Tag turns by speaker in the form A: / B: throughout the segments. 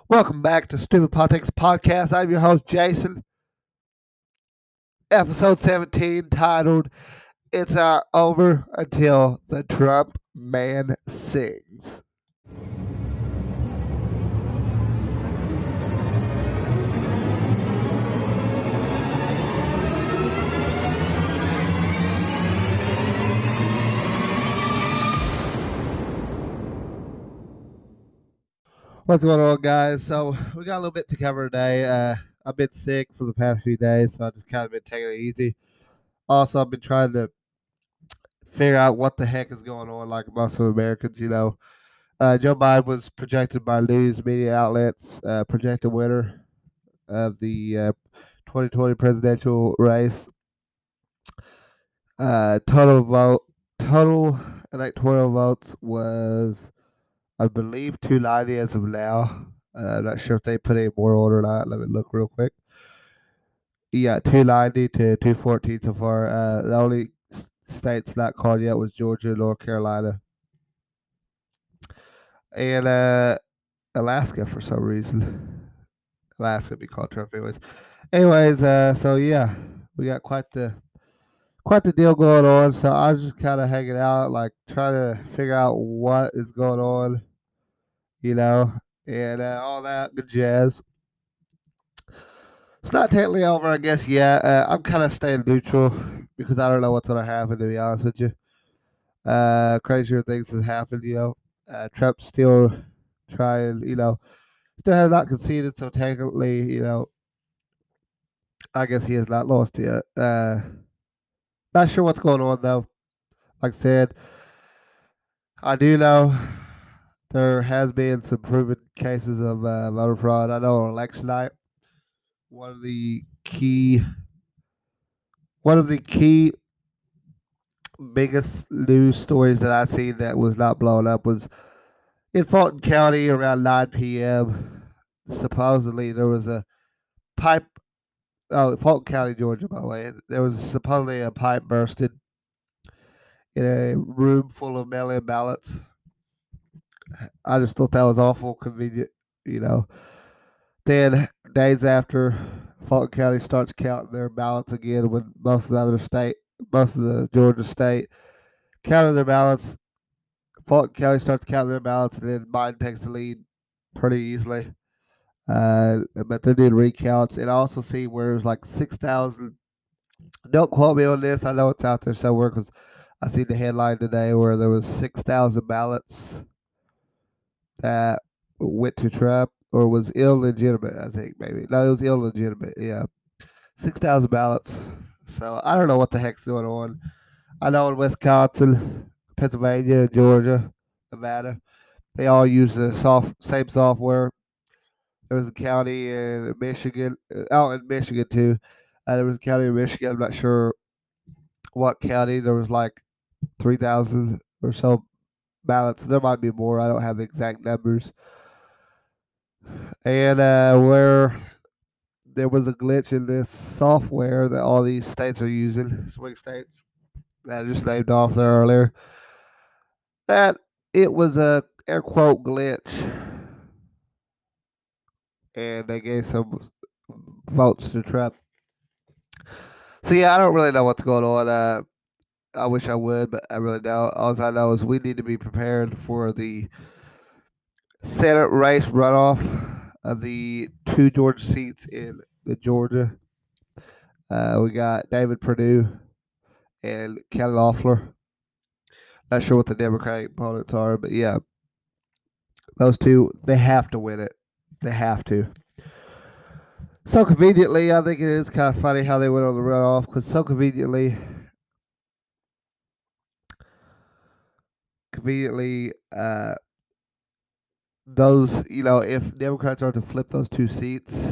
A: Welcome back to Stupid Politics Podcast. I'm your host, Jason. Episode 17 titled, It's Not Over Until the Trump Man Sings. What's going on, guys? So, we got a little bit to cover today. I've been sick for the past few days, so I've just kind of been taking it easy. Also, I've been trying to figure out what the heck is going on, like most of Americans. Joe Biden was projected by news media outlets, projected winner of the 2020 presidential race. Total electoral votes was, I believe, 290 as of now. I'm not sure if they put any more on or not. Let me look real quick. Yeah, 290 to 214 so far. The only states not called yet was Georgia and North Carolina. And Alaska for some reason. Alaska would be called Trump anyways. So yeah, we got quite the deal going on. So I was just kind of hanging out, like trying to figure out what is going on, you know, and all that good jazz. It's not technically over, I guess, yet. I'm kind of staying neutral because I don't know what's going to happen, to be honest with you. Crazier things have happened. Trump's still trying, still has not conceded, so technically, I guess he has not lost yet. Not sure what's going on, though. Like I said, I do know there has been some proven cases of voter fraud. I know on election night, one of the key, one of the key biggest news stories that I seen that was not blown up was in Fulton County around 9 p.m. Supposedly there was a pipe. Oh, Fulton County, Georgia, by the way. There was supposedly a pipe bursted in a room full of mail-in ballots. I just thought that was awful convenient, you know. Then days after, Fulton County starts counting their ballots again when most of the Georgia state counted their ballots. Fulton County starts counting their ballots, and then Biden takes the lead pretty easily. But they're doing recounts, and I also see where it was like 6,000. Don't quote me on this. I know it's out there somewhere because I see the headline today where there was 6,000 ballots that went to Trump or was illegitimate. I think maybe no, it was illegitimate. Yeah, 6,000 ballots. So I don't know what the heck's going on. I know in Wisconsin, Pennsylvania, Georgia, Nevada, they all use the same software. There was a county in Michigan, out in Michigan too. There was a county in Michigan. I'm not sure what county. There was like 3,000 or so ballots. There might be more. I don't have the exact numbers. And where there was a glitch in this software that all these states are using, swing states that I just named off there earlier, that it was a air quote glitch, and they gave some votes to Trump. So yeah, I don't really know what's going on. I wish I would, but I really don't. All I know is we need to be prepared for the Senate race runoff of the two Georgia seats in the Georgia. We got David Perdue and Kelly Loeffler. Not sure what the Democratic opponents are, but yeah, those two, they have to win it. They have to. So conveniently, I think it is kind of funny how they went on the runoff because so conveniently, if Democrats are to flip those two seats,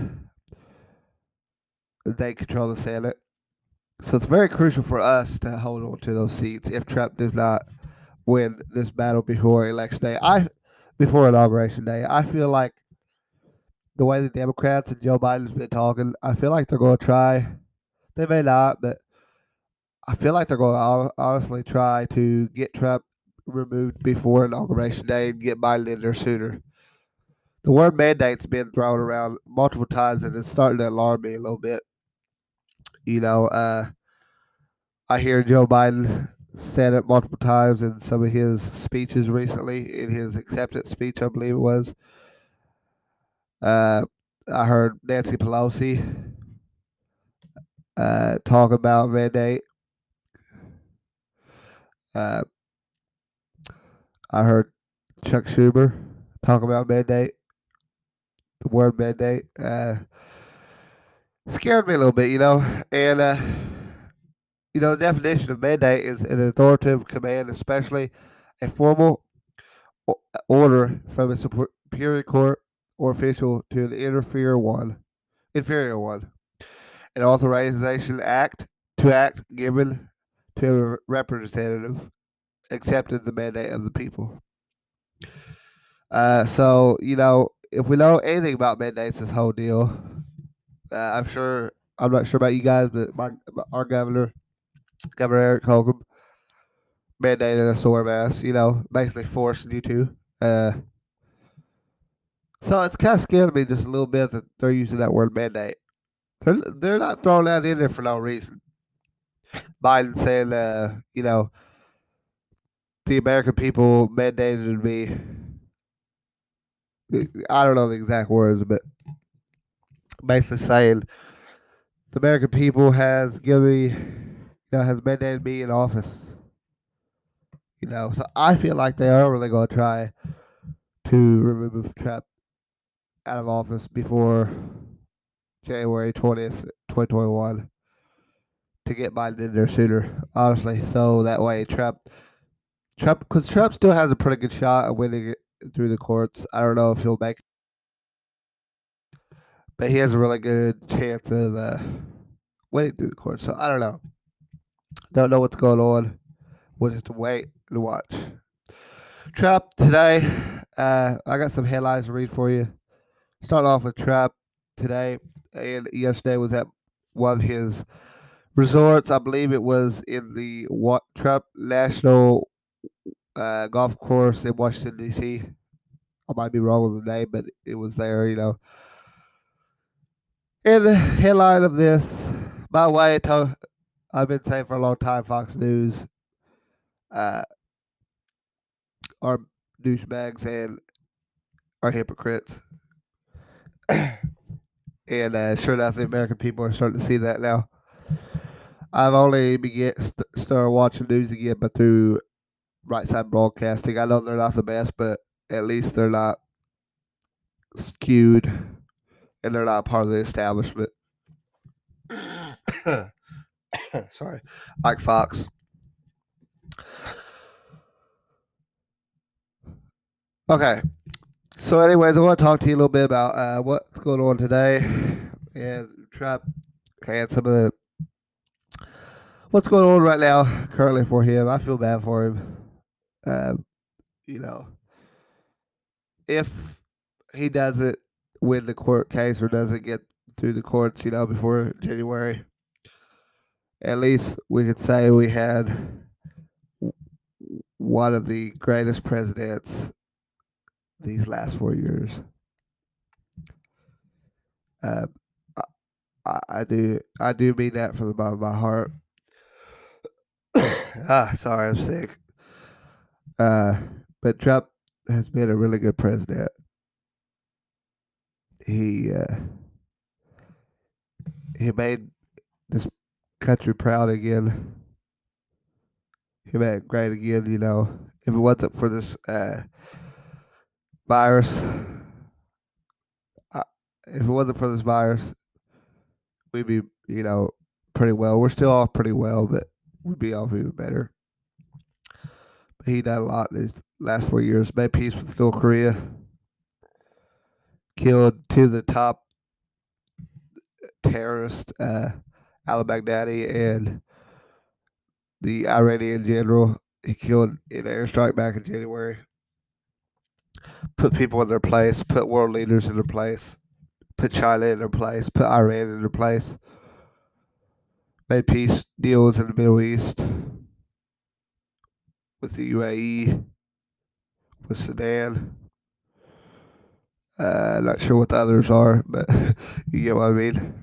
A: they control the Senate. So it's very crucial for us to hold on to those seats if Trump does not win this battle before election day. Before inauguration day, I feel like the way the Democrats and Joe Biden's been talking, I feel like they're going to try. They may not, but I feel like they're going to honestly try to get Trump removed before inauguration day and get Biden in there sooner. The word mandate's been thrown around multiple times, and it's starting to alarm me a little bit. You know, I hear Joe Biden said it multiple times in some of his speeches recently, in his acceptance speech, I believe it was. Uh, I heard Nancy Pelosi talk about mandate. Uh, I heard Chuck Schumer talk about mandate. The word mandate scared me a little bit, and the definition of mandate is an authoritative command, especially a formal order from a superior court or official to an inferior one, an authorization to act given to a representative accepted the mandate of the people. So if we know anything about mandates, this whole deal, I'm not sure about you guys, but our Governor Eric Holcomb, mandated a sore mask. Basically forcing you to. So it's kind of scared me just a little bit that they're using that word mandate. They're not throwing that in there for no reason. Biden saying, the American people mandated me. I don't know the exact words, but basically saying the American people has given me, has mandated me in office. So I feel like they are really going to try to remove Trump out of office before January 20th, 2021 to get Biden in there sooner, honestly. So that way because Trump still has a pretty good shot at winning it through the courts. I don't know if he'll make it, but he has a really good chance of winning through the courts. So I don't know. Don't know what's going on. We'll just wait and watch. Trump today, I got some headlines to read for you. Start off with Trump today, and yesterday was at one of his resorts. I believe it was in the Trump National Golf Course in Washington D.C. I might be wrong with the name, but it was there. And the headline of this, by the way, I've been saying for a long time, Fox News uh, are douchebags and are hypocrites. And sure enough, the American people are starting to see that now. I've only started watching news again, but through Right Side Broadcasting. I know they're not the best, but at least they're not skewed and they're not part of the establishment. Sorry, like Fox. Okay, so anyways, I want to talk to you a little bit about what's going on today and Trump and some of the what's going on right now currently for him. I feel bad for him. Uh, you know, if he doesn't win the court case or doesn't get through the courts, before January, at least we could say we had one of the greatest presidents these last 4 years. Uh, I do mean that from the bottom of my heart. Sorry, I'm sick. Uh, but Trump has been a really good president. He uh, he made this country proud again. He made it great again. If it wasn't for this virus, uh, if it wasn't for this virus, we'd be pretty well. We're still off pretty well, but we'd be off even better. But he done a lot these last 4 years. Made peace with North Korea. Killed two of the top terrorists, al-Baghdadi and the Iranian general. He killed in an airstrike back in January. Put people in their place. Put world leaders in their place. Put China in their place. Put Iran in their place. Made peace deals in the Middle East with the UAE, with Sudan. Not sure what the others are, but you get what I mean.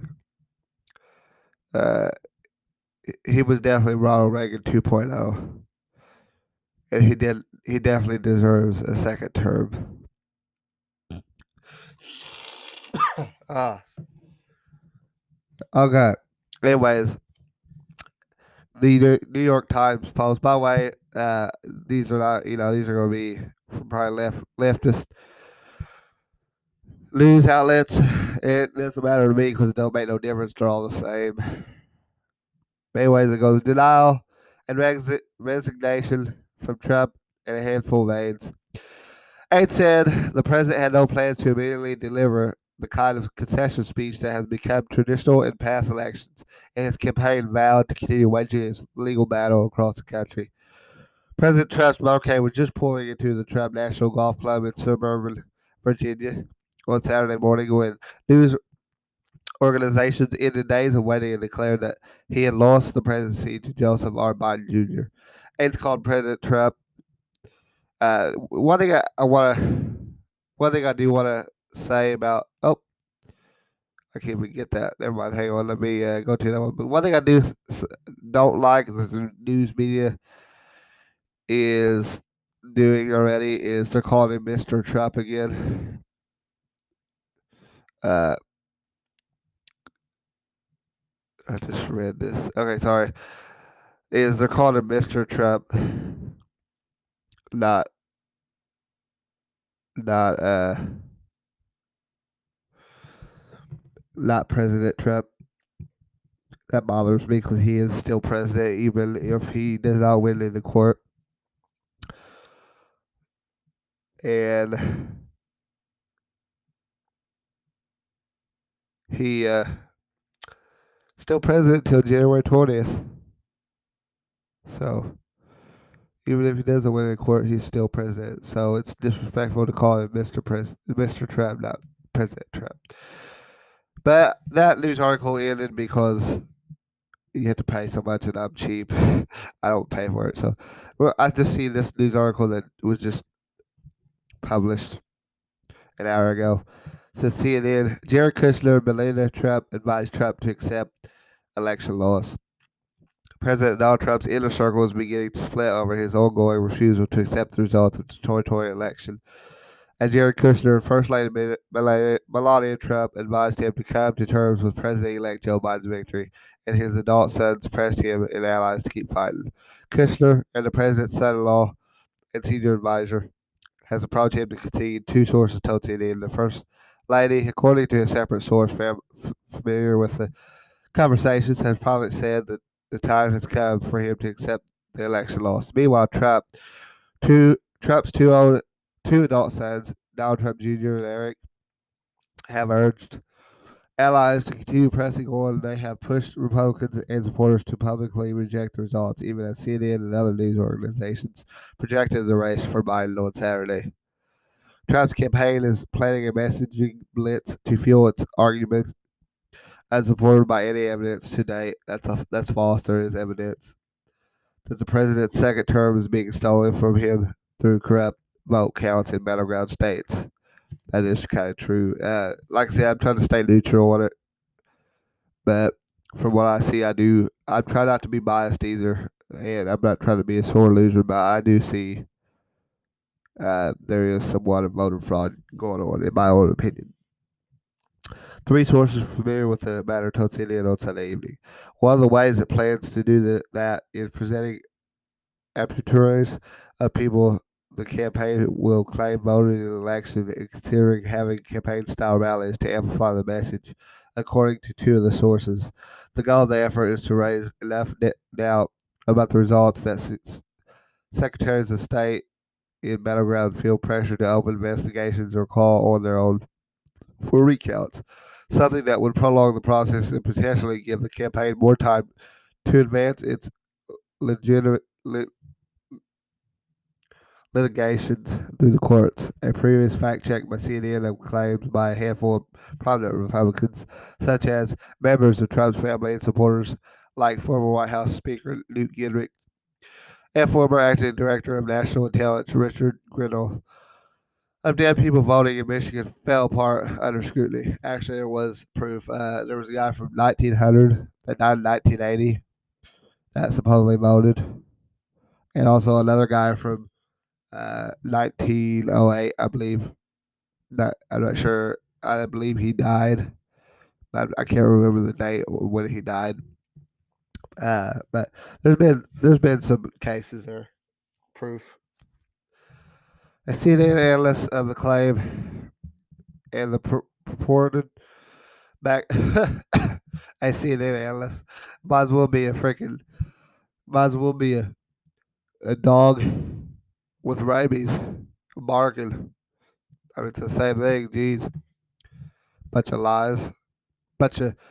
A: Uh, he was definitely Ronald Reagan 2.0, and he definitely deserves a second term. Ah, okay. Anyways, the New York Times Post. By the way, these are not, these are going to be from probably leftist news outlets. It doesn't matter to me because it don't make no difference. They're all the same. Anyways, it goes denial and resignation from Trump and a handful of aides. Aides said the president had no plans to immediately deliver the kind of concession speech that has become traditional in past elections, and his campaign vowed to continue waging his legal battle across the country. President Trump's motorcade was just pulling into the Trump National Golf Club in suburban Virginia on Saturday morning when news organizations ended days of waiting and declared that he had lost the presidency to Joseph R. Biden Jr. Aides called President Trump. One thing one thing I do want to say about. Oh, I can't even get that. Never mind. Hang on. Let me go to that one. But one thing I don't like the news media is doing already is they're calling him Mr. Trump again. Uh, I just read this. Okay, sorry. Is they're calling him Mr. Trump, not not uh not President Trump. That bothers me because he is still president, even if he does not win in the court. And he still president till January 20th. So even if he doesn't win in court, he's still president. So it's disrespectful to call him Mr. Trump, not President Trump. But that news article ended because you have to pay so much, and I'm cheap. I don't pay for it. So, well, I just see this news article that was just published an hour ago. Says CNN, Jared Kushner, Melania Trump advised Trump to accept election loss. President Donald Trump's inner circle is beginning to split over his ongoing refusal to accept the results of the 2020 election. As Jared Kushner and First Lady Melania Trump advised him to come to terms with President-elect Joe Biden's victory, and his adult sons pressed him and allies to keep fighting. Kushner and the president's son-in-law and senior advisor has approached him to concede. Two sources told CNN. The First Lady, according to a separate source familiar with the conversations, has probably said that the time has come for him to accept the election loss. Meanwhile, Trump's two adult sons, Donald Trump Jr. and Eric, have urged allies to continue pressing on. They have pushed Republicans and supporters to publicly reject the results, even as CNN and other news organizations projected the race for Biden on Saturday. Trump's campaign is planning a messaging blitz to fuel its arguments, unsupported by any evidence to date. That's false. There is evidence that the president's second term is being stolen from him through corrupt vote counts in battleground states. That is kind of true. Like I said, I'm trying to stay neutral on it, but from what I see, I try not to be biased either, and I'm not trying to be a sore loser, but I do see there is somewhat of voter fraud going on, in my own opinion. Three sources familiar with the matter told CNN on Sunday evening. One of the ways it plans to do that is presenting apertures of people the campaign will claim voted in the election and considering having campaign-style rallies to amplify the message, according to two of the sources. The goal of the effort is to raise enough doubt about the results that secretaries of state in battleground feel pressure to open investigations or call on their own for recounts, something that would prolong the process and potentially give the campaign more time to advance its legitimate litigations through the courts. A previous fact check by CNN and claims by a handful of prominent Republicans, such as members of Trump's family and supporters like former White House Speaker Newt Gingrich and former acting director of national intelligence Richard Grenell, of dead people voting in Michigan fell apart under scrutiny. Actually, there was proof. There was a guy from 1900 that died in 1980 that supposedly voted, and also another guy from 1908, I believe. I'm not sure. I believe he died. I can't remember the date when he died. But there's been some cases there. Proof. A CNN analyst of the claim and the purported back. A CNN analyst might as well be a freaking might as well be a dog with rabies barking. I mean, it's the same thing. Jeez, bunch of lies, bunch of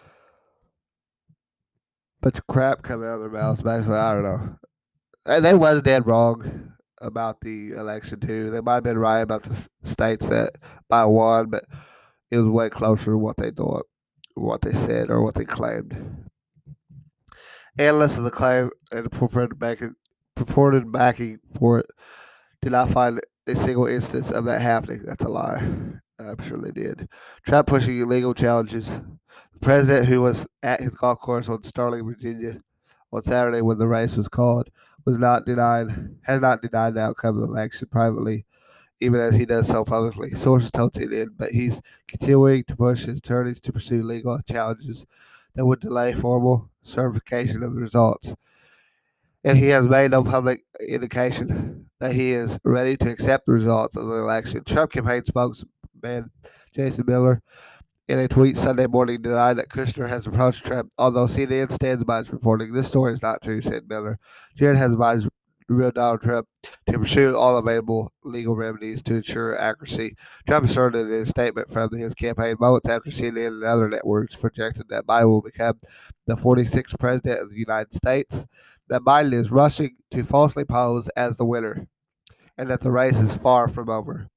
A: crap coming out of their mouths. Basically, I don't know. And they was dead wrong about the election too. They might have been right about the states that by one, but it was way closer to what they thought, what they said, or what they claimed. Analysts of the claim and the purported backing for it did not find a single instance of that happening. That's a lie. I'm sure they did. Trump pushing illegal challenges. The president, who was at his golf course on Sterling, Virginia, on Saturday when the race was called, has not denied the outcome of the election privately, even as he does so publicly. Sources told CNN, but he's continuing to push his attorneys to pursue legal challenges that would delay formal certification of the results. And he has made no public indication that he is ready to accept the results of the election. Trump campaign spokesman Jason Miller, in a tweet Sunday morning, denied that Kushner has approached Trump, although CNN stands by its reporting. This story is not true, said Miller. Jared has advised real Donald Trump to pursue all available legal remedies to ensure accuracy. Trump asserted in his statement from his campaign moments after CNN and other networks projected that Biden will become the 46th president of the United States, that Biden is rushing to falsely pose as the winner, and that the race is far from over.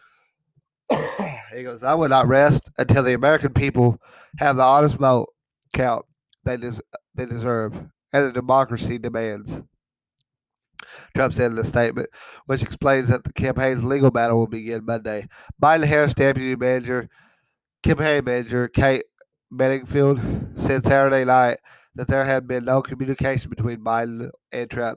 A: He goes, I will not rest until the American people have the honest vote count they deserve and the democracy demands. Trump said in a statement, which explains that the campaign's legal battle will begin Monday. Biden-Harris deputy campaign manager Kate Bedingfield said Saturday night that there had been no communication between Biden and Trump.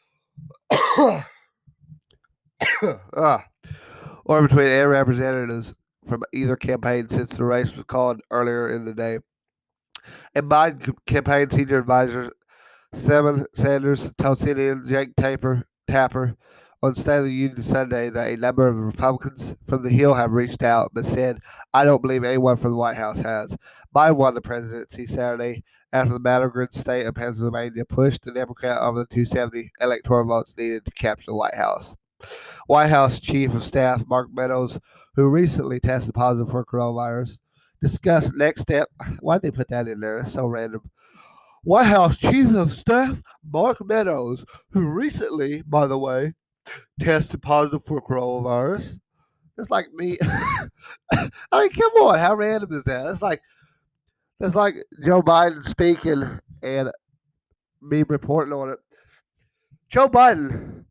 A: Or between any representatives from either campaign since the race was called earlier in the day. And Biden campaign senior advisor Seven Sanders told CNN Jake Tapper on State of the Union Sunday that a number of Republicans from the Hill have reached out, but said, I don't believe anyone from the White House has. Biden won the presidency Saturday after the battleground state of Pennsylvania pushed the Democrat over the 270 electoral votes needed to capture the White House. White House Chief of Staff Mark Meadows, who recently tested positive for coronavirus, discussed next step. Why did they put that in there? It's so random. White House Chief of Staff Mark Meadows, who recently, by the way, tested positive for coronavirus. It's like me. I mean, come on, how random is that? It's like Joe Biden speaking and me reporting on it. Joe Biden,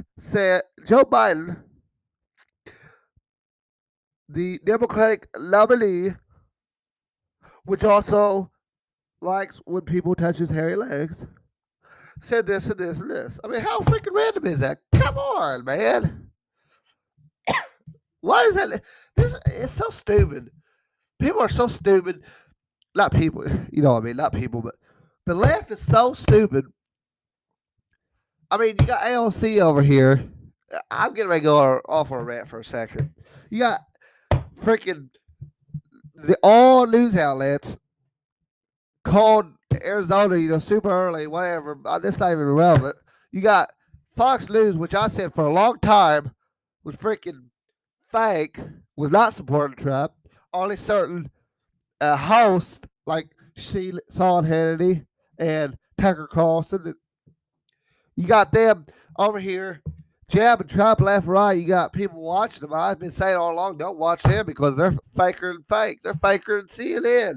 A: the Democratic nominee, which also likes when people touch his hairy legs, said this and this and this. I mean, how freaking random is that? Come on, man. Why is that? This it's so stupid. People are so stupid. Not people, you know what I mean? Not people, but the left is so stupid. I mean, you got AOC over here. I'm getting ready to go off on a rant for a second. You got freaking all news outlets called Arizona, super early, whatever. That's not even relevant. You got Fox News, which I said for a long time was freaking fake, was not supporting Trump. Only certain hosts like Sean Hannity and Tucker Carlson. You got them over here jabbing Trump left and right. You got people watching them. I've been saying all along, don't watch them because they're faker than fake. They're faker than CNN.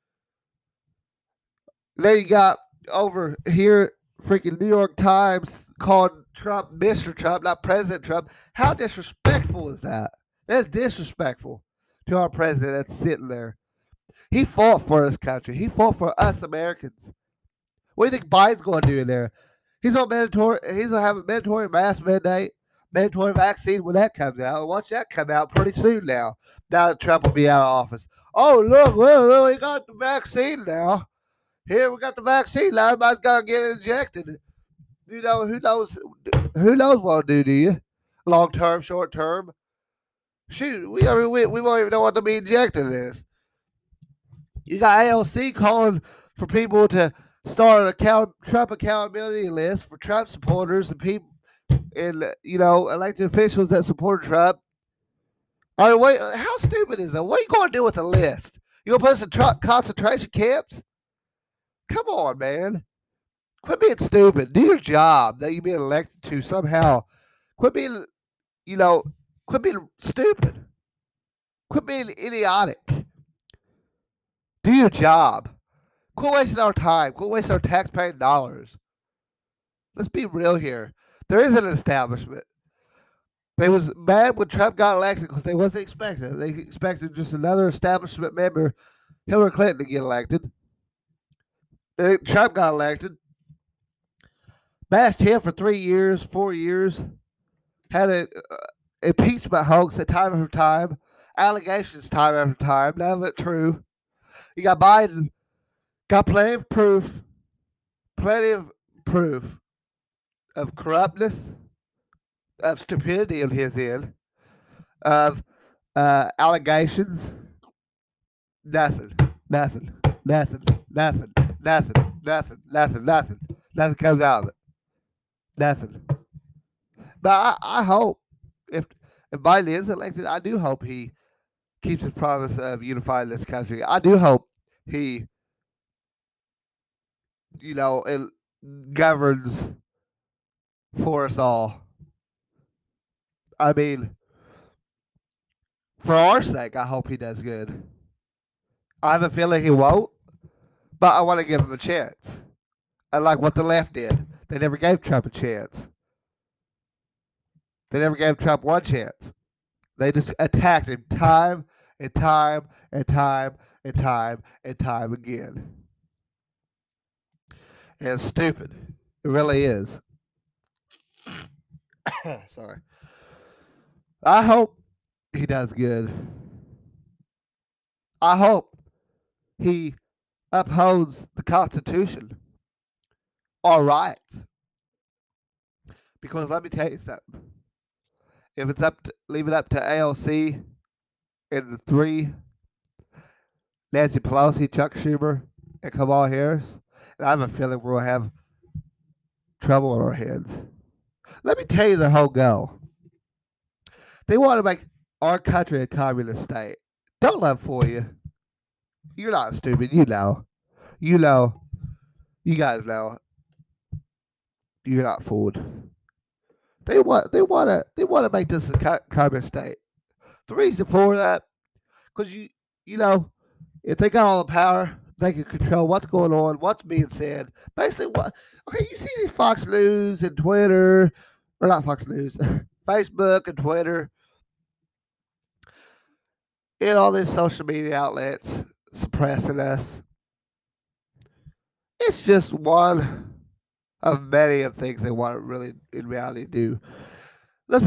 A: Then you got over here freaking New York Times called Trump Mr. Trump, not President Trump. How disrespectful is that? That's disrespectful to our president that's sitting there. He fought for this country. He fought for us Americans. What do you think Biden's going to do in there? He's on mandatory. He's gonna have a mandatory mask mandate, mandatory vaccine when that comes out. Watch that come out pretty soon now. Now that Trump will be out of office. Oh look, well, we got the vaccine now. Here we got the vaccine. Now everybody's got to get injected. You know who knows? Who knows what to do? Do you? Long term, short term. Shoot, we won't even know what to be injected is. You got AOC calling for people to start a Trump accountability list for Trump supporters and people and elected officials that support Trump. I mean, wait, how stupid is that? What are you going to do with a list? You gonna put us in concentration camps? Come on, man. Quit being stupid. Do your job that you've been elected to somehow. Quit being, quit being stupid. Quit being idiotic. Do your job. Quit wasting our time. Quit wasting our taxpaying dollars. Let's be real here. There is an establishment. They was mad when Trump got elected because they wasn't expecting it. They expected just another establishment member, Hillary Clinton, to get elected. Trump got elected. Bashed him for 3 years, 4 years. Had an impeachment hoax at time after time. Allegations time after time. None of it true. You got Biden. Got plenty of proof of corruptness, of stupidity on his end, of allegations. Nothing comes out of it. Nothing. But I hope if Biden is elected, I do hope he keeps his promise of unifying this country. I do hope he, it governs for us all. I mean, for our sake, I hope he does good. I have a feeling he won't, but I want to give him a chance. Unlike what the left did. They never gave Trump a chance. They never gave Trump one chance. They just attacked him time and time and time and time and time again. And it's stupid. It really is. Sorry. I hope he does good. I hope he upholds the Constitution, our rights. Because let me tell you something. If it's leave it up to AOC and the three, Nancy Pelosi, Chuck Schumer, and Kamala Harris, and I have a feeling we'll have trouble on our hands. Let me tell you their whole goal. They want to make our country a communist state. Don't let them fool you. You're not stupid. You know. You know. You guys know. You're not fooled. They want to make this a communist state. The reason for that, because if they got all the power, they can control what's going on, what's being said. Basically, you see these Fox News and Twitter, or not Fox News, Facebook and Twitter, and all these social media outlets suppressing us. It's just one of many of things they want to really, in reality, do. Let's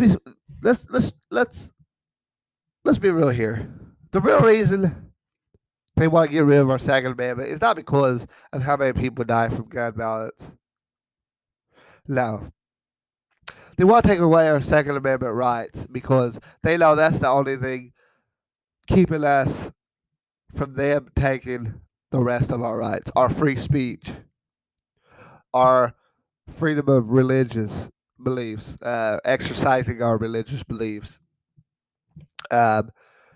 A: be real here. The real reason they want to get rid of our Second Amendment is not because of how many people die from gun violence. No. They want to take away our Second Amendment rights because they know that's the only thing keeping us from them taking the rest of our rights, our free speech, our freedom of religious beliefs, exercising our religious beliefs, our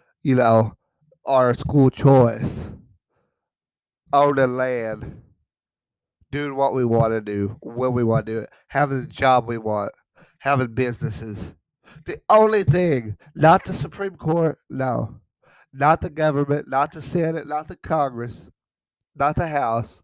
A: school choice, owning land, doing what we want to do, when we want to do it, having the job we want, having businesses. The only thing, not the Supreme Court, no, not the government, not the Senate, not the Congress, not the House,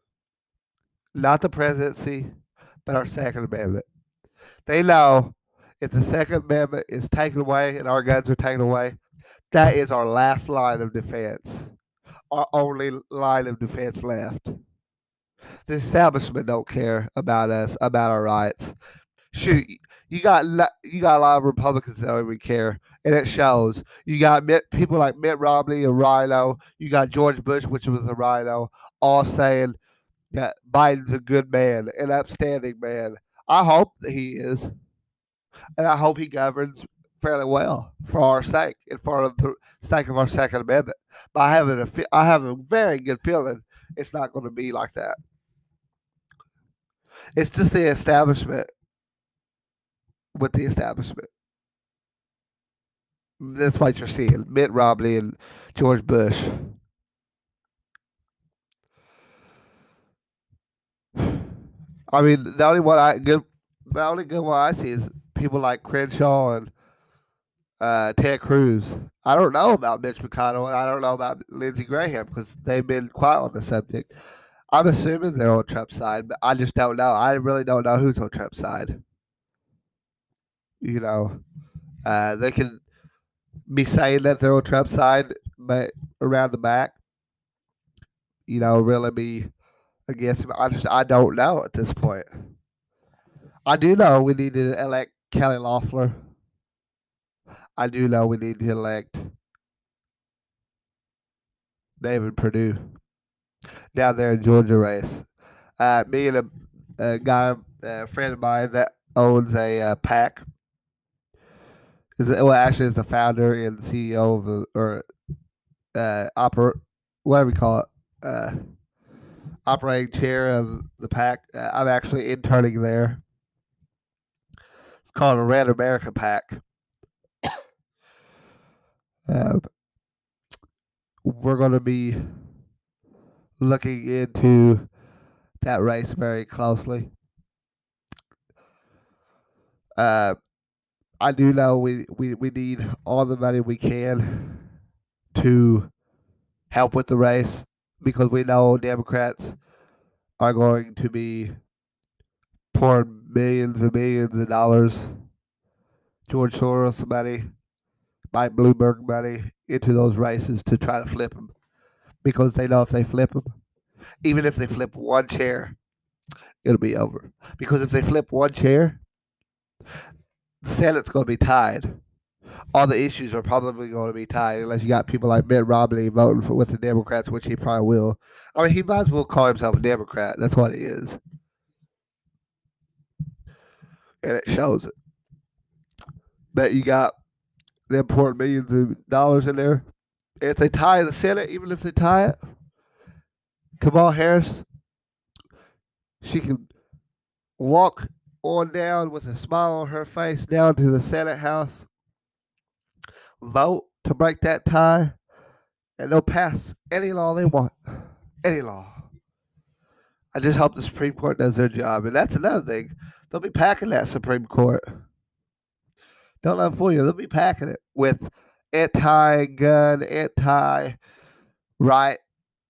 A: not the presidency, but our Second Amendment. They know If the Second Amendment is taken away and our guns are taken away, that is our last line of defense, our only line of defense left. The establishment don't care about us, about our rights. Shoot, you got a lot of Republicans that don't even care, and it shows. You got people like Mitt Romney, a rhino. You got George Bush, which was a rhino, all saying that Biden's a good man, an upstanding man. I hope that he is, and I hope he governs fairly well for our sake and for the sake of our Second Amendment. But I have a very good feeling it's not going to be like that. It's just the establishment with the establishment. That's what you're seeing. Mitt Romney and George Bush. I mean, the only good one I see is people like Crenshaw and Ted Cruz. I don't know about Mitch McConnell and I don't know about Lindsey Graham because they've been quiet on the subject. I'm assuming they're on Trump's side, but I just don't know. I really don't know who's on Trump's side. You know, they can be saying that they're on Trump's side, but around the back, really be against him. I don't know at this point. I do know we need to elect Kelly Loeffler. I do know we need to elect David Perdue down there in Georgia race. Me and a friend of mine that owns a PAC, actually is the founder and CEO of whatever you call it, operating chair of the PAC. I'm actually interning there. It's called a Red America PAC. We're going to be looking into that race very closely. I do know we need all the money we can to help with the race because we know Democrats are going to be pouring millions and millions of dollars, George Soros money, Mike Bloomberg money into those races to try to flip them because they know if they flip them, even if they flip one chair, it'll be over. Because if they flip one chair, the Senate's going to be tied. All the issues are probably going to be tied unless you got people like Mitt Romney voting with the Democrats, which he probably will. I mean, he might as well call himself a Democrat. That's what he is. And it shows it. But you got them pouring millions of dollars in there. If they tie the Senate, even if they tie it, Kamala Harris, she can walk on down with a smile on her face down to the Senate House, vote to break that tie, and they'll pass any law they want. Any law. I just hope the Supreme Court does their job. And that's another thing. They'll be packing that Supreme Court. Don't let them fool you. They'll be packing it with anti-gun, anti-right,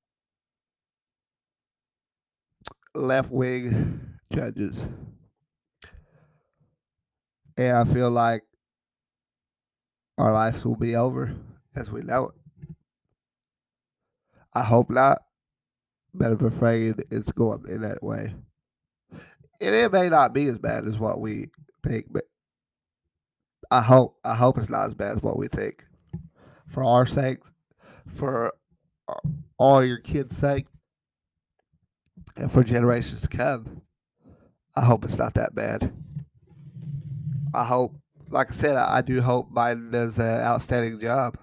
A: left-wing judges. And I feel like our lives will be over as we know it. I hope not, but I'm afraid it's going in that way. And it may not be as bad as what we think, but I hope it's not as bad as what we think. For our sake, for all your kids' sake, and for generations to come, I hope it's not that bad. I hope, like I said, I do hope Biden does an outstanding job.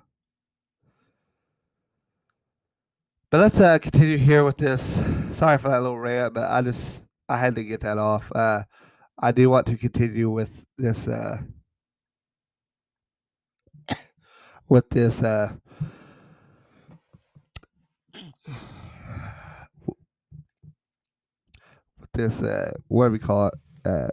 A: But let's continue here with this. Sorry for that little rant, but I had to get that off. I do want to continue with this with this what do we call it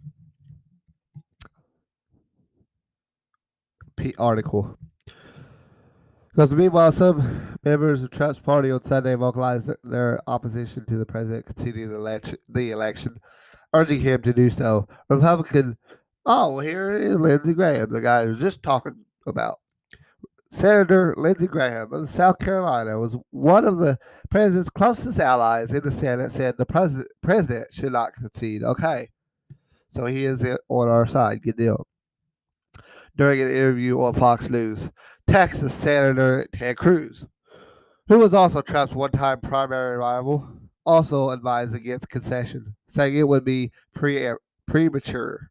A: article. Because meanwhile, some members of Trump's party on Sunday vocalized their opposition to the president continuing the election, urging him to do so. Republican Oh, well, here is Lindsey Graham, the guy who was just talking about. Senator Lindsey Graham of South Carolina was one of the president's closest allies in the Senate, said the president should not concede. Okay, so he is on our side. Good deal. During an interview on Fox News, Texas Senator Ted Cruz, who was also Trump's one time primary rival, also advised against concession, saying it would be premature.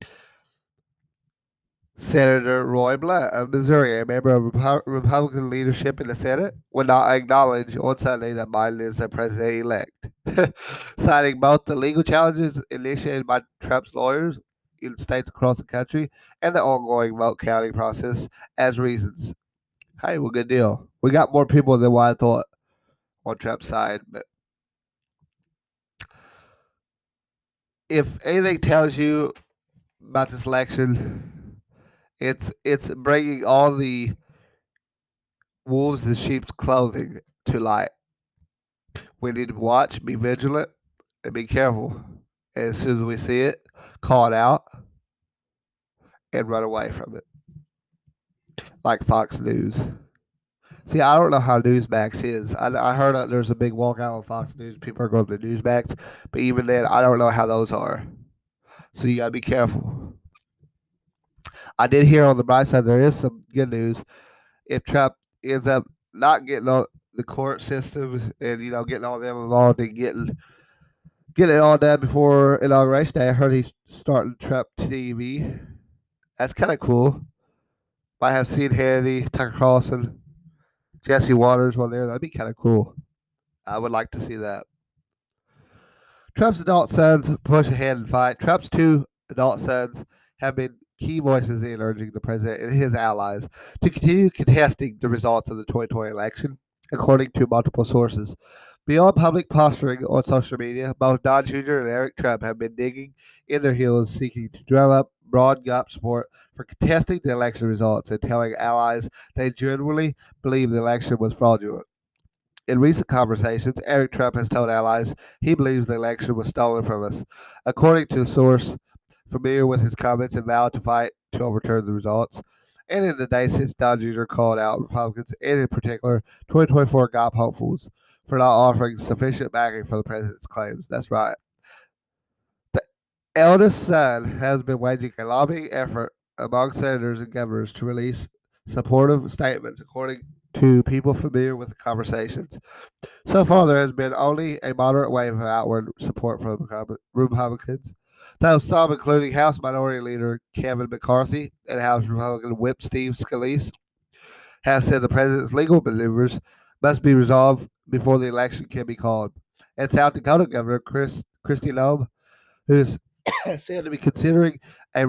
A: Senator Roy Blunt of Missouri, a member of Republican leadership in the Senate, would not acknowledge on Sunday that Biden is the president elect, citing both the legal challenges initiated by Trump's lawyers in states across the country and the ongoing vote counting process as reasons. Hey, well, good deal. We got more people than what I thought on Trump's side, but if anything tells you about this election, it's bringing all the wolves in sheep's clothing to light. We need to watch, be vigilant, and be careful. And as soon as we see it, call it out and run away from it, like Fox News. See, I don't know how Newsmax is. I heard that there's a big walkout on Fox News. People are going to Newsmax, but even then, I don't know how those are. So you gotta be careful. I did hear on the bright side there is some good news. If Trump ends up not getting on the court systems and getting all them involved and getting it all done before inauguration day, I heard he's starting Trump TV. That's kind of cool. Might have Sean Hannity, Tucker Carlson, Jesse Waters on there. That'd be kind of cool. I would like to see that. Trump's adult sons push ahead and fight. Trump's two adult sons have been key voices in urging the president and his allies to continue contesting the results of the 2020 election, according to multiple sources. Beyond public posturing on social media, both Don Jr. and Eric Trump have been digging in their heels, seeking to drum up broad gap support for contesting the election results and telling allies they genuinely believe the election was fraudulent. In recent conversations, Eric Trump has told allies he believes the election was stolen from us. According to a source familiar with his comments and vowed to fight to overturn the results. And in the days since Don Jr. called out Republicans, and in particular 2024 GOP hopefuls, for not offering sufficient backing for the president's claims. That's right. The eldest son has been waging a lobbying effort among senators and governors to release supportive statements, according to people familiar with the conversations. So far, there has been only a moderate wave of outward support from Republicans, though some, including House Minority Leader Kevin McCarthy and House Republican Whip Steve Scalise, have said the president's legal maneuvers must be resolved before the election can be called. And South Dakota Governor Kristi Noem, who is said to be considering a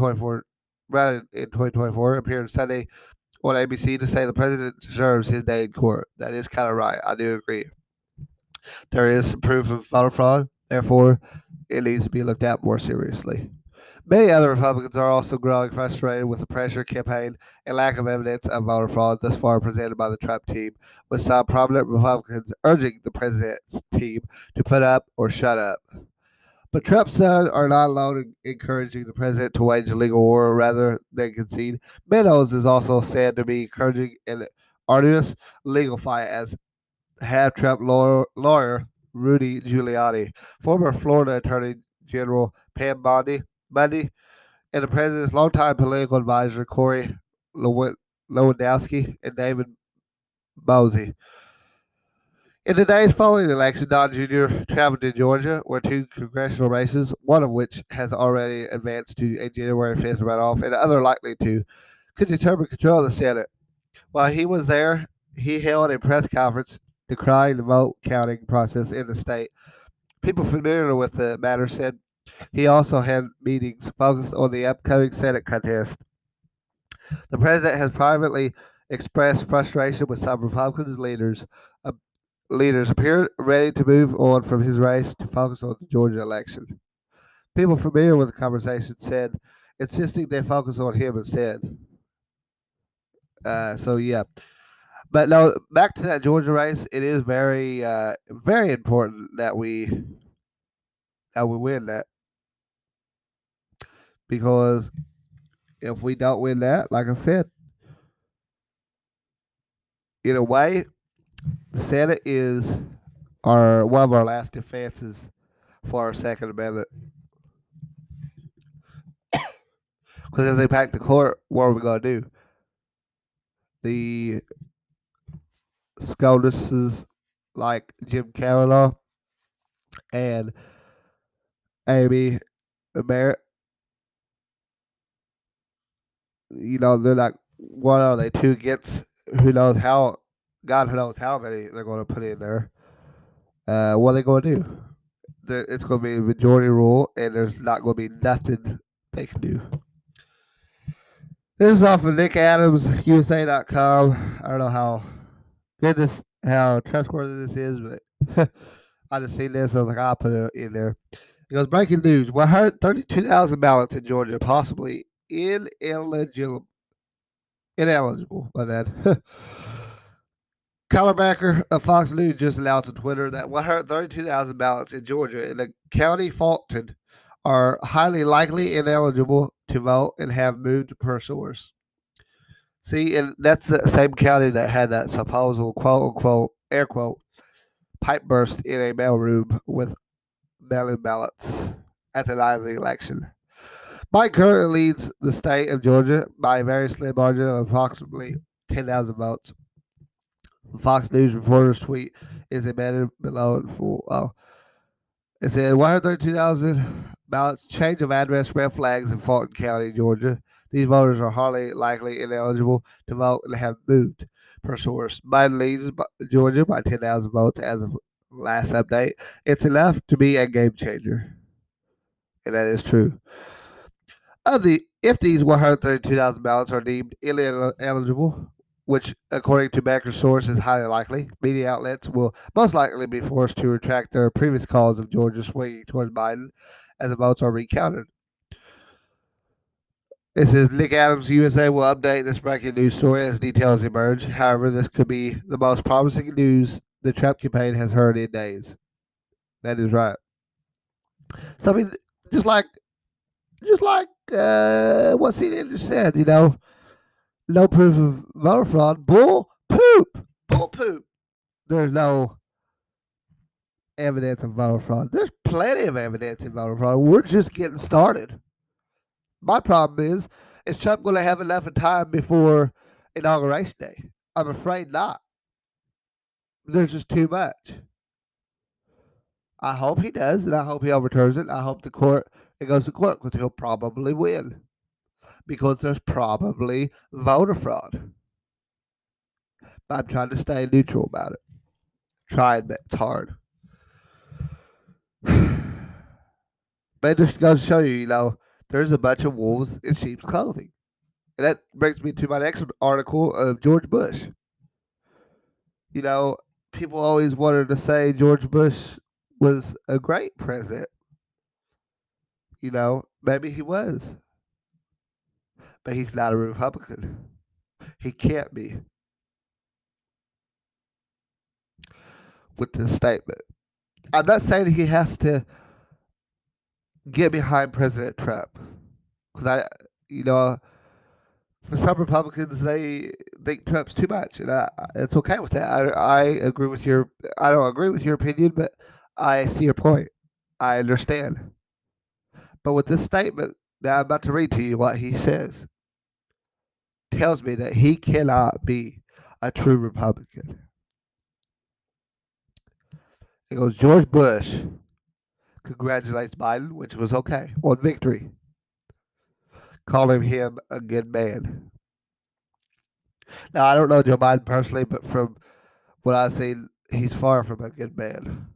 A: run in 2024, appeared Sunday on ABC to say the president deserves his day in court. That is kind of right. I do agree. There is some proof of voter fraud, therefore, it needs to be looked at more seriously. Many other Republicans are also growing frustrated with the pressure campaign and lack of evidence of voter fraud thus far presented by the Trump team, with some prominent Republicans urging the president's team to put up or shut up. But Trump's sons are not alone in encouraging the president to wage a legal war rather than concede. Meadows is also said to be encouraging an arduous legal fight as half Trump lawyer Rudy Giuliani, former Florida Attorney General Pam Bundy, and the president's longtime political advisor Corey Lewandowski and David Bowie. In the days following the election, Don Jr. traveled to Georgia, where two congressional races, one of which has already advanced to a January 5th runoff, and the other likely to, could determine control of the Senate. While he was there, he held a press conference decrying the vote counting process in the state. People familiar with the matter said he also had meetings focused on the upcoming Senate contest. The president has privately expressed frustration with some Republican leaders appear ready to move on from his race to focus on the Georgia election. People familiar with the conversation said, insisting they focus on him instead. So yeah, but no, back to that Georgia race. It is very important that we win that. because if we don't win that, like I said, in a way, the Senate is one of our last defenses for our Second Amendment. Because if they pack the court, what are we going to do? The SCOTUS's like Jim Kavanaugh and Amy Barrett, they're like, what are they? Two against who knows how, God who knows how many they're going to put in there. What are they going to do? It's going to be a majority rule, and there's not going to be nothing they can do. This is off of Nick Adams, USA.com. I don't know how trustworthy this is, but I just seen this. I was like, I'll put it in there. It goes, breaking news: 132,000 ballots in Georgia, possibly ineligible. My bad. Colorbacker of Fox News just announced on Twitter that 132,000 ballots in Georgia in the county Fulton are highly likely ineligible to vote and have moved per source. See, and that's the same county that had that supposed quote unquote air quote pipe burst in a mailroom with mail-in ballots at the night of the election. Mike currently leads the state of Georgia by a very slim margin of approximately 10,000 votes. Fox News reporter's tweet is embedded below in full. It said 132,000 ballots, change of address, red flags in Fulton County, Georgia. These voters are highly likely ineligible to vote and have moved, per source. Biden leads Georgia by 10,000 votes as of last update. It's enough to be a game changer. And that is true. If these 132,000 ballots are deemed ineligible, which, according to Becker's source, is highly likely, media outlets will most likely be forced to retract their previous calls of Georgia swinging towards Biden as the votes are recounted. It says Nick Adams USA will update this breaking news story as details emerge. However, this could be the most promising news the Trump campaign has heard in days. That is right. Something just like what CNN just said, no proof of voter fraud. Bull poop. There's no evidence of voter fraud. There's plenty of evidence of voter fraud. We're just getting started. My problem is Trump going to have enough time before Inauguration Day? I'm afraid not. There's just too much. I hope he does, and I hope he overturns it. I hope it goes to court because he'll probably win because there's probably voter fraud. But I'm trying to stay neutral about it. Trying, but it's hard. But it just goes to show you, there's a bunch of wolves in sheep's clothing. And that brings me to my next article of George Bush. People always wanted to say George Bush was a great president. Maybe he was. But he's not a Republican. He can't be. With this statement. I'm not saying he has to get behind President Trump. Because for some Republicans, they think Trump's too much, and it's okay with that. I agree with I don't agree with your opinion, but I see your point. I understand. But with this statement that I'm about to read to you, what he says tells me that he cannot be a true Republican. It goes, George Bush congratulates Biden, which was okay, on victory, calling him a good man. Now, I don't know Joe Biden personally, but from what I've seen, he's far from a good man.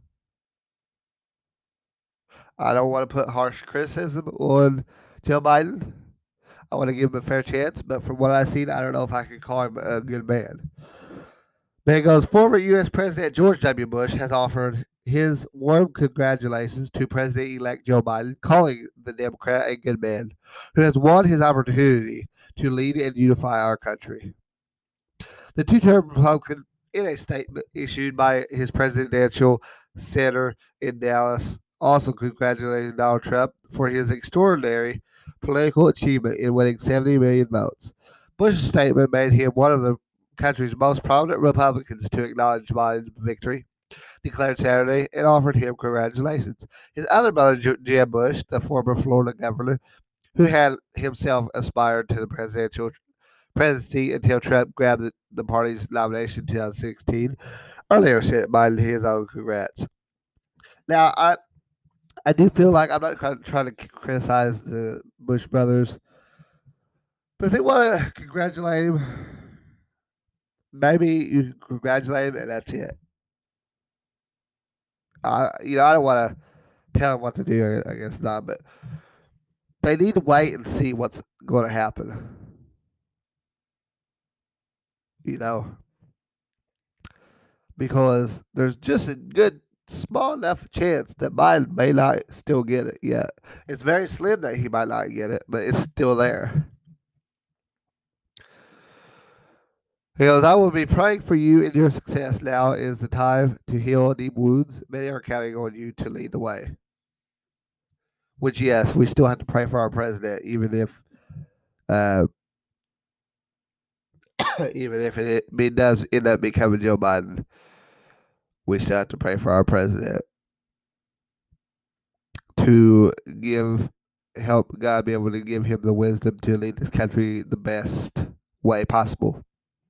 A: I don't want to put harsh criticism on Joe Biden. I want to give him a fair chance, but from what I've seen, I don't know if I can call him a good man. Then it goes, former U.S. President George W. Bush has offered his warm congratulations to President-elect Joe Biden, calling the Democrat a good man who has won his opportunity to lead and unify our country. The two-term Republican, in a statement issued by his presidential center in Dallas, also congratulated Donald Trump for his extraordinary political achievement in winning 70 million votes. Bush's statement made him one of the country's most prominent Republicans to acknowledge Biden's victory, declared Saturday, and offered him congratulations. His other brother, Jeb Bush, the former Florida governor, who had himself aspired to the presidency until Trump grabbed the party's nomination in 2016, earlier sent Biden his own congrats. Now, I do feel like I'm not trying to criticize the Bush brothers, but if they want to congratulate him, maybe you congratulate him and that's it. I don't want to tell him what to do. I guess not, but they need to wait and see what's going to happen. You know, because there's just a good small enough chance that Biden may not still get it yet. It's very slim that he might not get it, but it's still there. He goes, I will be praying for you in your success. Now is the time to heal deep wounds. Many are counting on you to lead the way. Which, yes, we still have to pray for our president, even if uh, it does end up becoming Joe Biden. We still have to pray for our president to help God be able to give him the wisdom to lead this country the best way possible.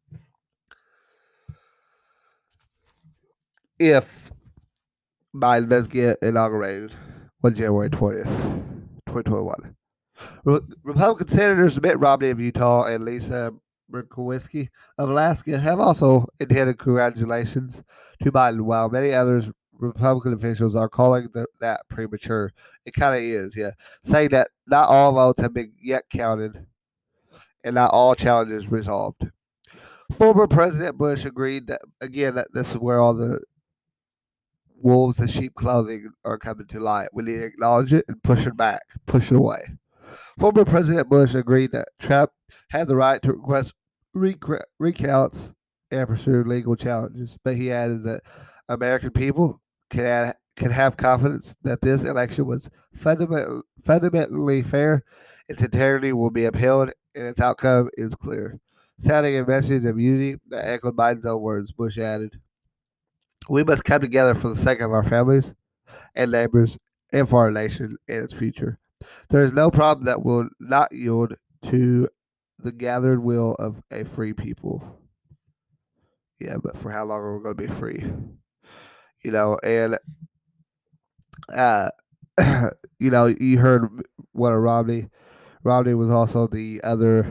A: If Biden does get inaugurated on January 20th, 2021. Republican Senators Mitt Romney of Utah and Lisa Murkowski of Alaska have also intended congratulations to Biden, while many others Republican officials are calling that premature. It kind of is, yeah, saying that not all votes have been yet counted and not all challenges resolved. Former President Bush agreed that, again, that this is where all the wolves in sheep clothing are coming to light. We need to acknowledge it and push it back, push it away. Former President Bush agreed that Trump had the right to request recounts and pursue legal challenges, but he added that American people can have confidence that this election was fundamentally fair, its integrity will be upheld, and its outcome is clear. Sounding a message of unity that echoed Biden's own words, Bush added, we must come together for the sake of our families and neighbors and for our nation and its future. There is no problem that will not yield to the gathered will of a free people. Yeah, but for how long are we going to be free? And you heard what a Romney. Romney was also the other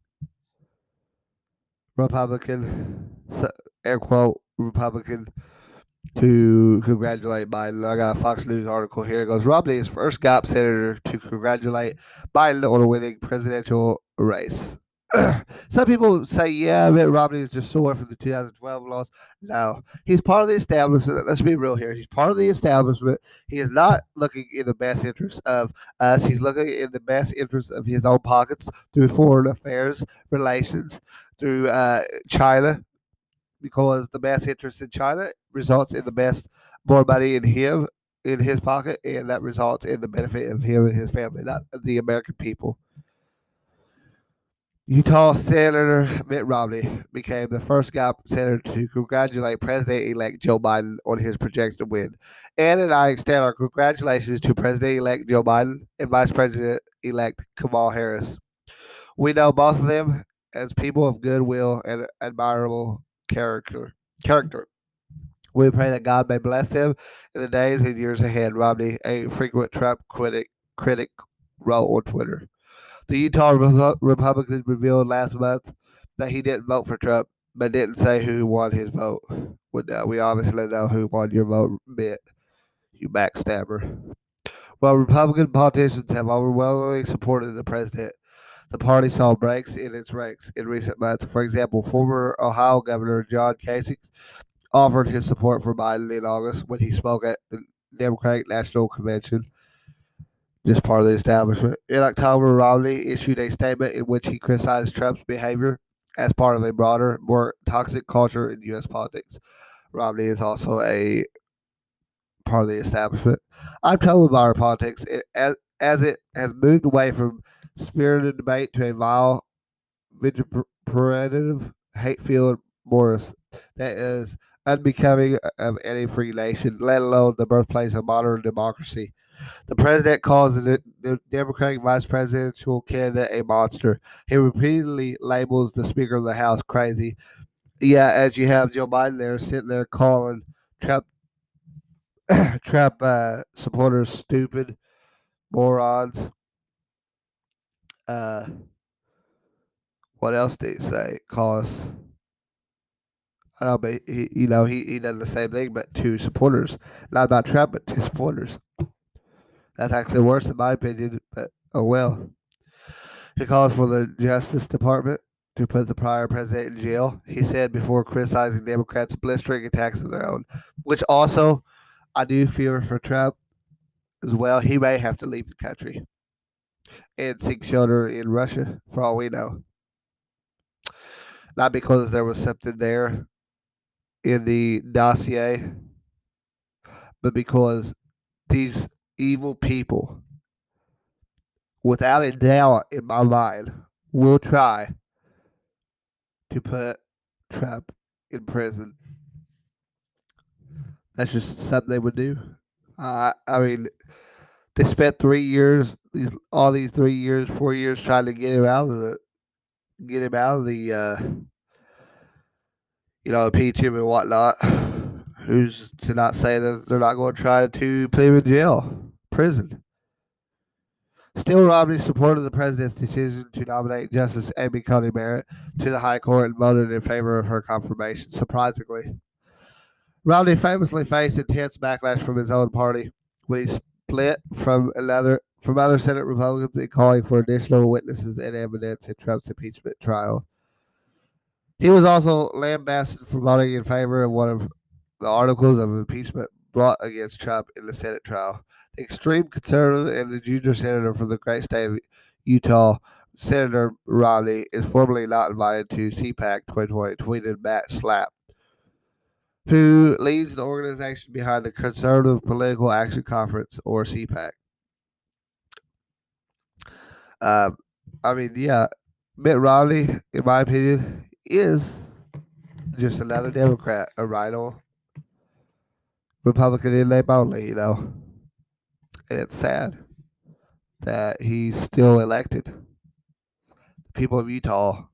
A: Republican, air quote, Republican to congratulate Biden. I got a Fox News article here. It goes, Romney is first GOP senator to congratulate Biden on a winning presidential race. Some people say, yeah, Mitt Romney is just sore from the 2012 loss. No, he's part of the establishment. Let's be real here. He's part of the establishment. He is not looking in the best interest of us. He's looking in the best interest of his own pockets through foreign affairs relations, through China, because the best interest in China results in the best more money in his pocket, and that results in the benefit of him and his family, not the American people. Utah Senator Mitt Romney became the first guy senator to congratulate President-elect Joe Biden on his projected win. Ann and I extend our congratulations to President-elect Joe Biden and Vice President-elect Kamala Harris. We know both of them as people of goodwill and admirable character. We pray that God may bless them in the days and years ahead. Romney, a frequent Trump critic, wrote on Twitter. The Utah Republicans revealed last month that he didn't vote for Trump, but didn't say who won his vote. We obviously know who won your vote, Mitt, you backstabber. While Republican politicians have overwhelmingly supported the president, the party saw breaks in its ranks in recent months. For example, former Ohio Governor John Kasich offered his support for Biden in August when he spoke at the Democratic National Convention, just part of the establishment. In October, Romney issued a statement in which he criticized Trump's behavior as part of a broader, more toxic culture in U.S. politics. Romney is also a part of the establishment. I'm told about our politics. As as it has moved away from spirited debate to a vile, vituperative, hate-filled Morris that is unbecoming of any free nation, let alone the birthplace of modern democracy. The president calls the Democratic vice presidential candidate a monster. He repeatedly labels the Speaker of the House crazy. Yeah, as you have Joe Biden there sitting there calling Trump Trump supporters stupid morons. Uh, what else did he say? Call us. I don't know, but he does the same thing, but to supporters, not about Trump, but to supporters. That's actually worse in my opinion. But oh well. He calls for the Justice Department to put the prior president in jail. He said before criticizing Democrats' blistering attacks of their own, which also I do fear for Trump as well. He may have to leave the country and seek shelter in Russia, for all we know. Not because there was something there in the dossier, but because these evil people, without a doubt in my mind, will try to put Trump in prison. That's just something they would do. I mean, they spent 3 years, all these 3 years, 4 years, trying to get him out of the, impeach him and whatnot. Who's to not say that they're not going to try to put him in jail, prison? Still, Romney supported the president's decision to nominate Justice Amy Coney Barrett to the High Court and voted in favor of her confirmation. Surprisingly, Romney famously faced intense backlash from his own party when he split from other Senate Republicans in calling for additional witnesses and evidence in Trump's impeachment trial. He was also lambasted for voting in favor of one of the articles of impeachment brought against Trump in the Senate trial. The extreme conservative and the junior senator from the great state of Utah, Senator Romney, is formally not invited to CPAC 2020, tweeted Matt Slapp, who leads the organization behind the Conservative Political Action Conference, or CPAC. Mitt Romney, in my opinion, is just another Democrat, a rhino Republican in name only, And it's sad that he's still elected. The people of Utah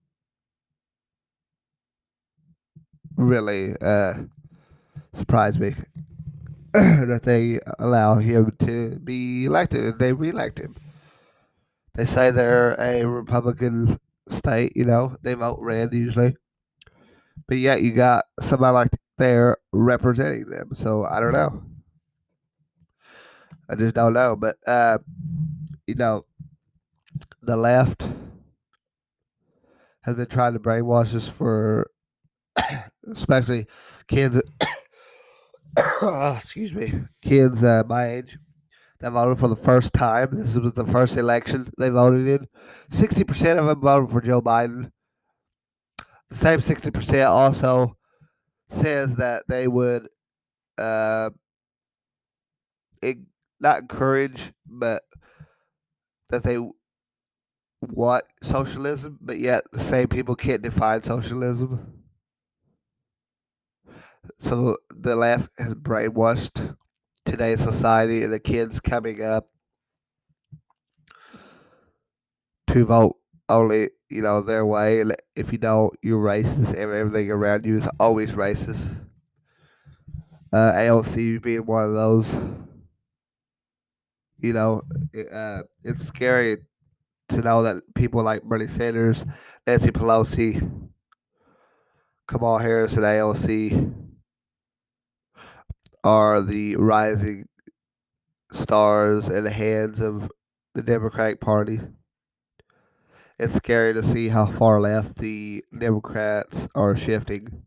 A: really surprised me that they allow him to be elected. They reelect him. They say they're a Republican state, they vote red usually. But yet you got somebody like there representing them. So I don't know. I just don't know. But the left has been trying to brainwash us for especially kids excuse me, kids my age that voted for the first time. This was the first election they voted in. 60% of them voted for Joe Biden. The same 60% also says that they would not encourage, but that they want socialism, but yet the same people can't define socialism. So the left has brainwashed today's society and the kids coming up to vote only, their way. And if you don't, you're racist. Everything around you is always racist. AOC being one of those. It's scary to know that people like Bernie Sanders, Nancy Pelosi, Kamala Harris, and AOC are the rising stars in the hands of the Democratic Party. It's scary to see how far left the Democrats are shifting.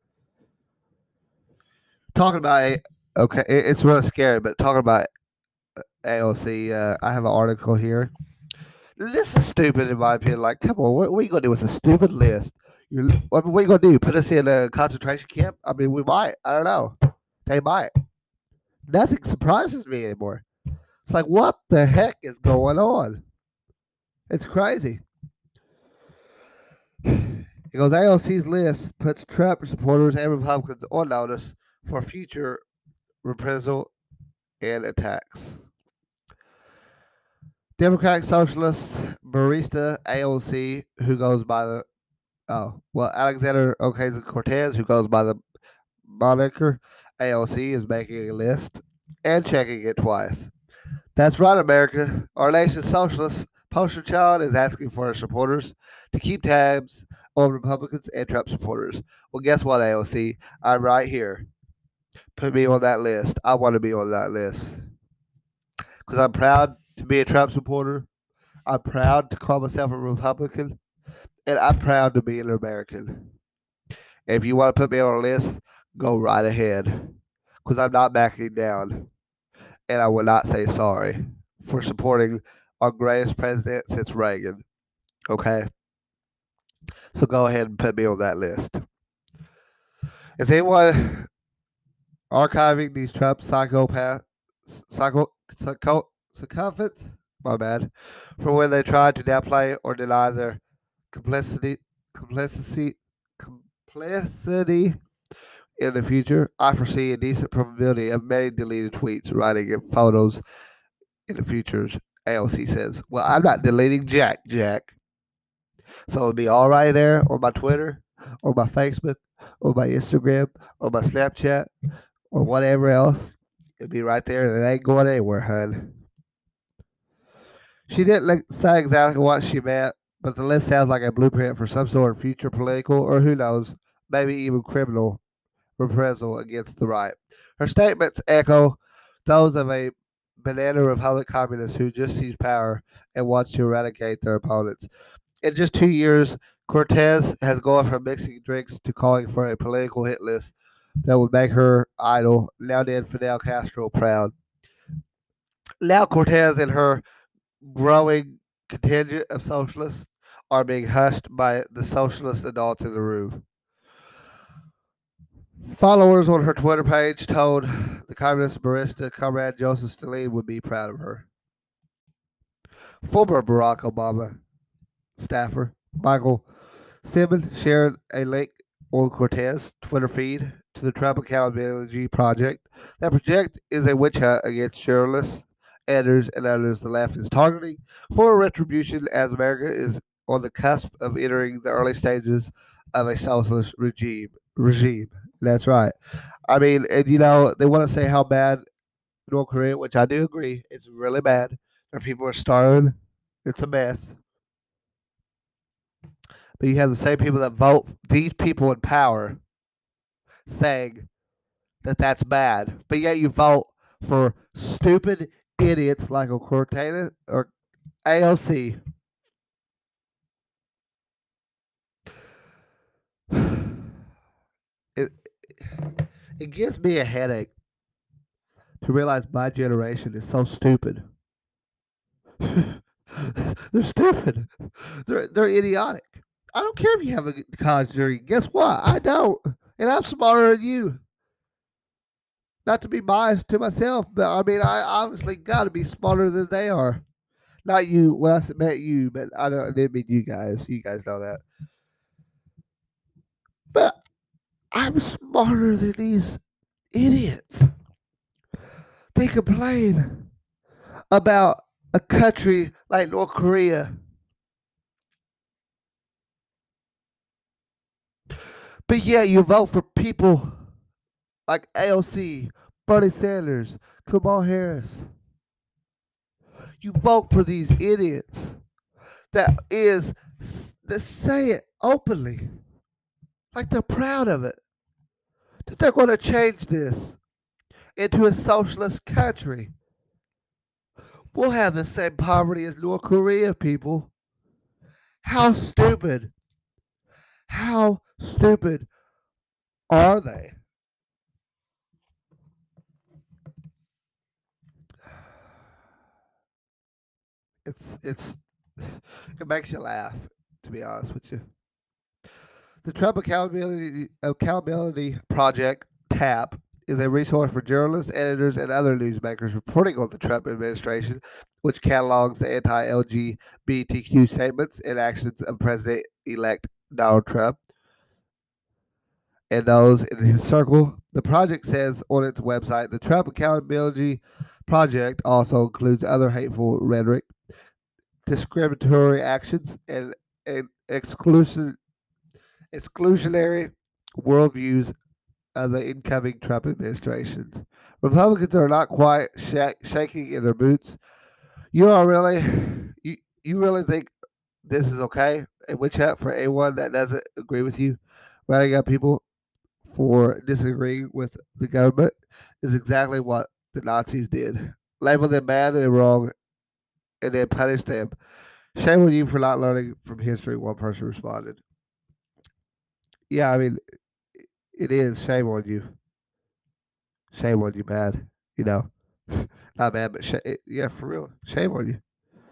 A: Talking about it's really scary, but talking about AOC, I have an article here. This is stupid in my opinion. Like, come on, what are you gonna do with a stupid list? What are you gonna do? Put us in a concentration camp? I mean, we might. I don't know. They might. Nothing surprises me anymore. It's like, what the heck is going on? It's crazy. It goes, AOC's list puts Trump supporters and Republicans on notice for future reprisal and attacks. Democratic Socialist barista AOC, who goes by the Alexander Ocasio Cortez, who goes by the moniker AOC, is making a list and checking it twice. That's right, America. Our nation's socialist poster child is asking for her supporters to keep tabs on Republicans and Trump supporters. Well, guess what, AOC? I'm right here. Put me on that list. I want to be on that list because I'm proud to be a Trump supporter. I'm proud to call myself a Republican, and I'm proud to be an American. And if you want to put me on a list, go right ahead because I'm not backing down, and I will not say sorry for supporting our greatest president since Reagan. Okay? So go ahead and put me on that list. Is anyone archiving these Trump psychopaths, my bad, for when they tried to downplay or deny their complicity, complicity, complicity in the future? I foresee a decent probability of many deleted tweets, writing, and photos in the future. AOC says, "Well, I'm not deleting Jack. So it'll be all right there on my Twitter, or my Facebook, or my Instagram, or my Snapchat, or whatever else. It'll be right there, and it ain't going anywhere, hun." She didn't say exactly what she meant, but the list sounds like a blueprint for some sort of future political, or who knows, maybe even criminal reprisal against the right. Her statements echo those of a banana republic communist who just sees power and wants to eradicate their opponents. In just 2 years, Cortez has gone from mixing drinks to calling for a political hit list that would make her idol, now dead Fidel Castro, proud. Now Cortez and her growing contingent of socialists are being hushed by the socialist adults in the room. Followers on her Twitter page told the communist barista Comrade Joseph Stalin would be proud of her. Former Barack Obama staffer Michael Simmons shared a link on Cortez's Twitter feed to the Trump Accountability Project. That project is a witch hunt against journalists, editors, and others the left is targeting for retribution as America is on the cusp of entering the early stages of a socialist regime. That's right. I mean, and they want to say how bad North Korea, which I do agree, it's really bad. Their people are starving. It's a mess. But you have the same people that vote these people in power saying that that's bad. But yet you vote for stupid idiots like Cortez or AOC. It, it gives me a headache to realize my generation is so stupid. They're stupid. They're idiotic. I don't care if you have a college degree. Guess what? I don't, and I'm smarter than you. Not to be biased to myself, but I mean, I obviously got to be smarter than they are. Not you. Well, I meant you, but I didn't mean you guys. You guys know that. But I'm smarter than these idiots. They complain about a country like North Korea. But yeah, you vote for people like AOC, Bernie Sanders, Kamala Harris. You vote for these idiots that say it openly, like they're proud of it, that they're going to change this into a socialist country. We'll have the same poverty as North Korea, people. How stupid? How stupid are they? It's it makes you laugh, to be honest with you. The Trump Accountability Project (TAP) is a resource for journalists, editors, and other newsmakers reporting on the Trump administration, which catalogs the anti-LGBTQ statements and actions of President-elect Donald Trump and those in his circle. The project says on its website the Trump Accountability Project also includes other hateful rhetoric, discriminatory actions, and exclusionary worldviews of the incoming Trump administration. Republicans are not quite shaking in their boots. You are really, you, you really think this is okay? A witch hunt for anyone that doesn't agree with you, writing up people for disagreeing with the government is exactly what the Nazis did. Label them bad and wrong, and then punish them. Shame on you for not learning from history, one person responded. Yeah, I mean, it is. Shame on you. Shame on you, man. You know, not bad, but yeah, for real. Shame on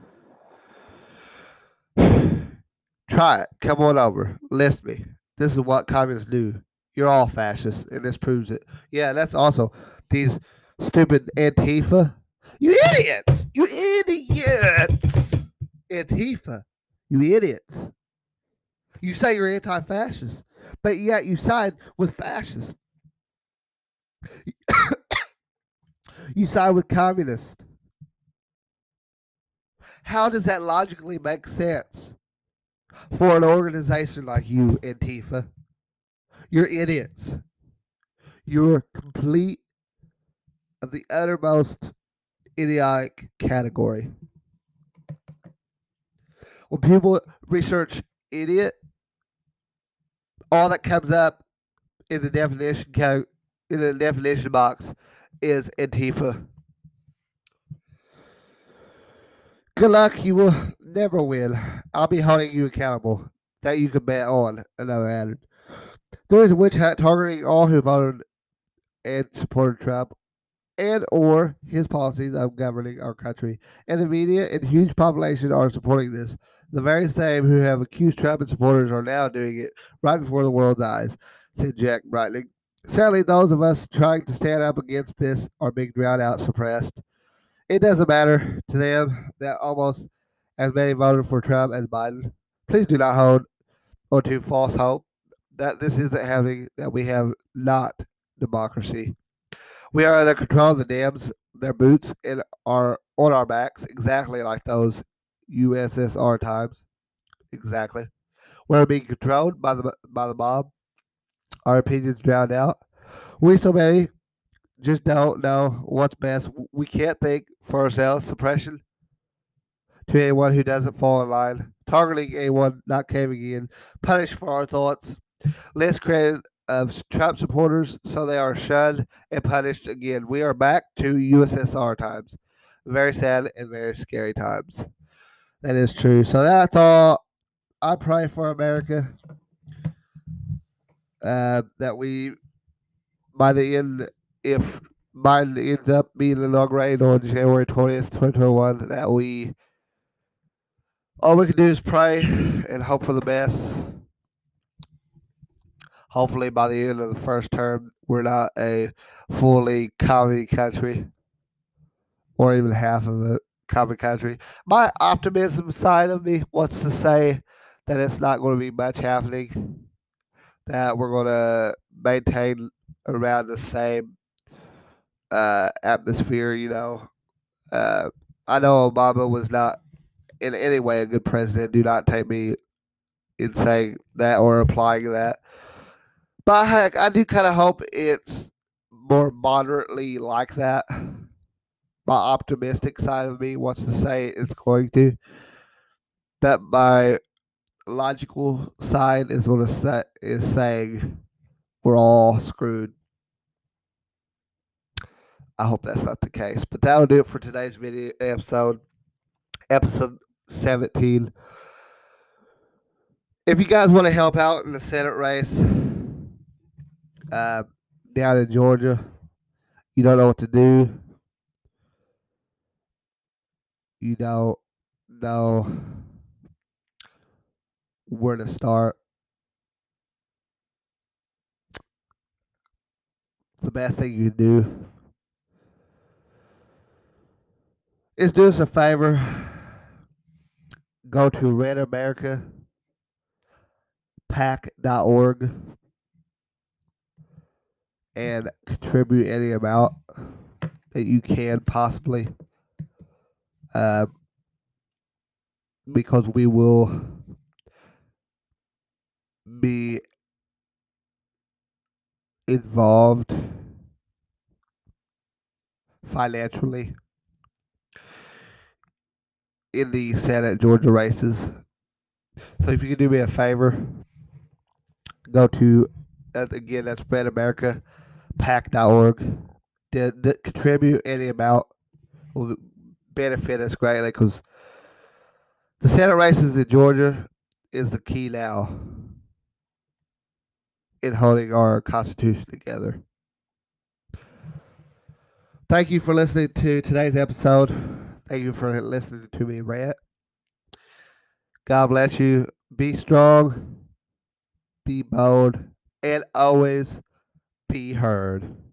A: you. Try it. Come on over. List me. This is what communists do. You're all fascists, and this proves it. Yeah, that's also these stupid Antifa. You idiots! You idiots! Antifa. You idiots. You say you're anti fascist, but yet you side with fascists. You side with communists. How does that logically make sense for an organization like you, Antifa? You're idiots. You're complete of the uttermost idiotic category. When people research idiot, all that comes up in the definition box is Antifa. Good luck. You will never win. I'll be holding you accountable. That you can bet on. Another added. There is a witch hunt targeting all who voted and supported Trump and or his policies of governing our country. And the media and huge population are supporting this. The very same who have accused Trump and supporters are now doing it right before the world's eyes, said Jack Brightling. Sadly, those of us trying to stand up against this are being drowned out, suppressed. It doesn't matter to them that almost as many voted for Trump as Biden. Please do not hold on to false hope that this isn't happening, that we have not democracy. We are under control of the dams, their boots, and are on our backs, exactly like those USSR times. Exactly. We're being controlled by the mob. Our opinions drowned out. We so many just don't know what's best. We can't think for ourselves. Suppression to anyone who doesn't fall in line. Targeting anyone not caving in. Punish for our thoughts. List created of Trump supporters so they are shunned and punished again. We are back to USSR times. Very sad and very scary times. That is true. So that's all. I pray for America that we, by the end, if Biden ends up being inaugurated on January 20th, 2021, that all we can do is pray and hope for the best. Hopefully, by the end of the first term, we're not a fully communist country or even half of a communist country. My optimism side of me wants to say that it's not going to be much happening, that we're going to maintain around the same atmosphere, you know. I know Obama was not in any way a good president. Do not take me in saying that or applying that. But heck, I do kind of hope it's more moderately like that. My optimistic side of me wants to say it's going to. That my logical side is going to is saying we're all screwed. I hope that's not the case. But that'll do it for today's video episode 17. If you guys want to help out in the Senate race down in Georgia, you don't know what to do. You don't know where to start. the best thing you can do is do us a favor. Go to redamericapac.org and contribute any amount that you can possibly, uh, because we will be involved financially in the Senate Georgia races. So if you can do me a favor, go to, again, that's redamericapac.org. Contribute any amount will benefit us greatly, because the Senate races in Georgia is the key now in holding our Constitution together. Thank you for listening to today's episode. Thank you for listening to me rant. God bless you. Be strong, be bold, and always be heard.